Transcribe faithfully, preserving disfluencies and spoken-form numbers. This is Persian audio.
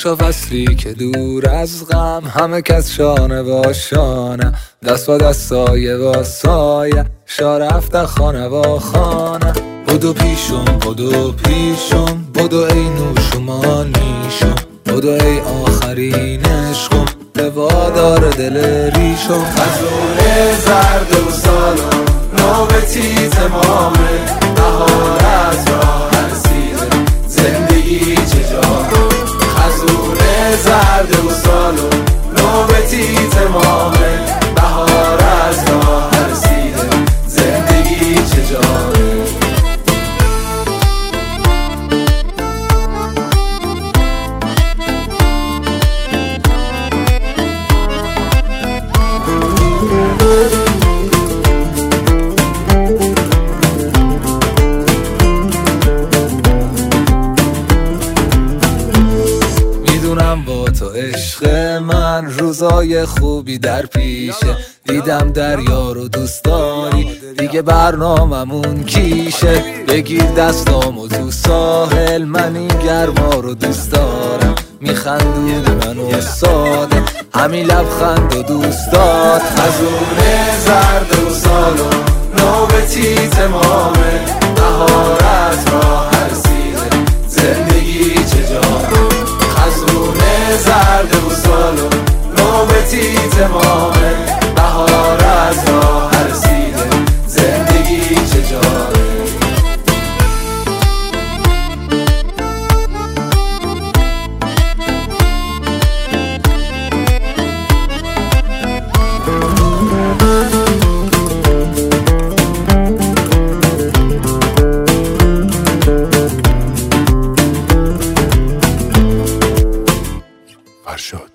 خوشا فصلی که دور از غم، همه کس شانه با شانه، دست با دست سایه با سایه، شا رفتن خانه با خانه. بدو پیشم بدو پیشم بدو ای نوشمانیشم، بدو ای آخرین عشقم به وادار دل ریشم. خزونه زرد و سالم نوبتی تمامه، بهار از راه رسیده زندگی چه جا. خزونه زرد و سالم نوبتی تمامه، بهار از راه رسیده زندگی چه جا. میدونم با تو عشق من روزای خوبی در پیشه، دیدم دریا رو دوست داری دیگه برناممون کیشه. بگیر دستامو تو ساحل، من این گرما رو دوست دارم، میخندونی منو ساده همین لبخند و دوست داد. خزونه زرد و سالم نوبتی تمامه، بهار از راه رسیده زندگی چه جا. خزونه زرد و سالم نوبتی تمامه، بهار از راه رسیده زندگی چه جا. فرشاد.